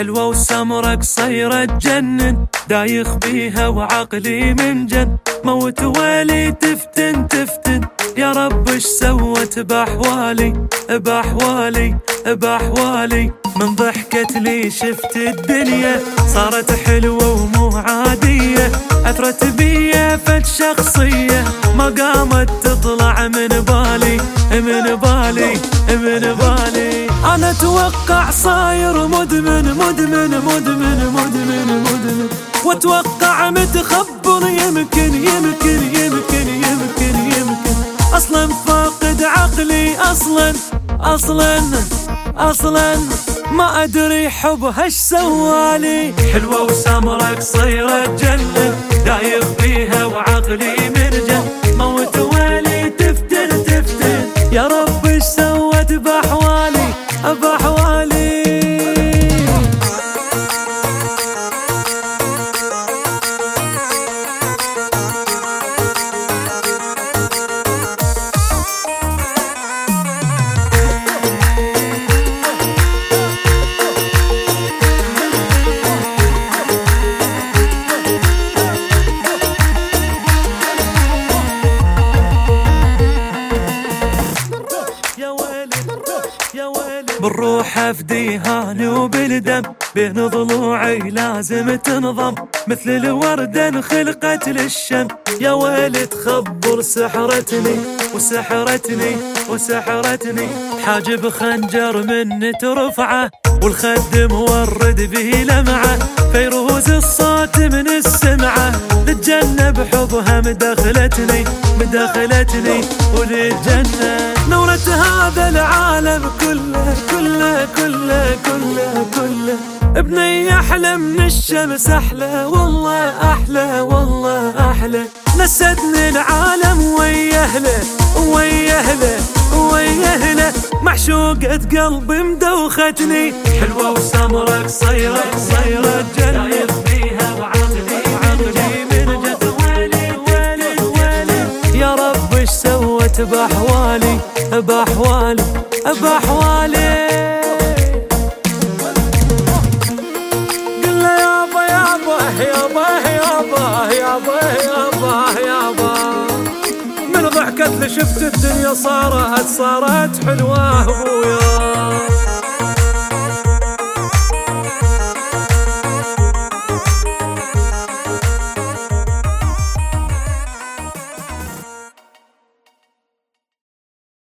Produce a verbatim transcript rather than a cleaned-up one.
حلوة وسمرة قصيرة تجنن، دايخ بيها وعقلي منجن، موت ويلي تفتن تفتن، يا رب اش سوت بأحوالي بأحوالي بأحوالي، من ضحكت لي شفت الدنيا صارت حلوة ومو عادية، أثرت بيا فد شخصية ما قامت تطلع من بالي من بالي من بالي. أنا أتوقع صاير مدمن مدمن مدمن مدمن مدمن، وأتوقع متخبر يمكن يمكن يمكن يمكن يمكن، أصلا فاقد عقلي أصلا أصلا أصلا، ما أدري حبها اش سوالي. حلوة وسمرة قصيرة تجنن، دايخ بيها وعقلي مرجن، موت ويلي تفتن تفتن، يا رب اش سوت بأحوالي بأحوالي. بالروح افديها وبالدم، بين ضلوعي لازم تنضم، مثل الوردة انخلقت للشم، يا ويلي تخبر سحرتني وسحرتني وسحرتني، حاجب خنجر من ترفعه والخد مورد به لمعه، فيروز الصوت من السمعه، للجنة بحبها مدخلتني مدخلتني وللجنة، نورت هذا العالم كله كله كله كله كله، ابني أحلى من الشمس أحلى والله أحلى والله أحلى، نستني العالم ويا أهله ويا أهله ويا أهله، معشوقة قلبي مدوختني. حلوة وسمرة قصيرة قصيرة تجنن، فيها وعقلي وعقلي من جد ويلي ويلي ويلي، يا رب اش سوت بأحوالي بأحوالي بأحوالي. قل يابا يابا يابا يابا يابا يابا يابا، من ضحكت لي شفت الدنيا صارت صارت حلوة ابويا.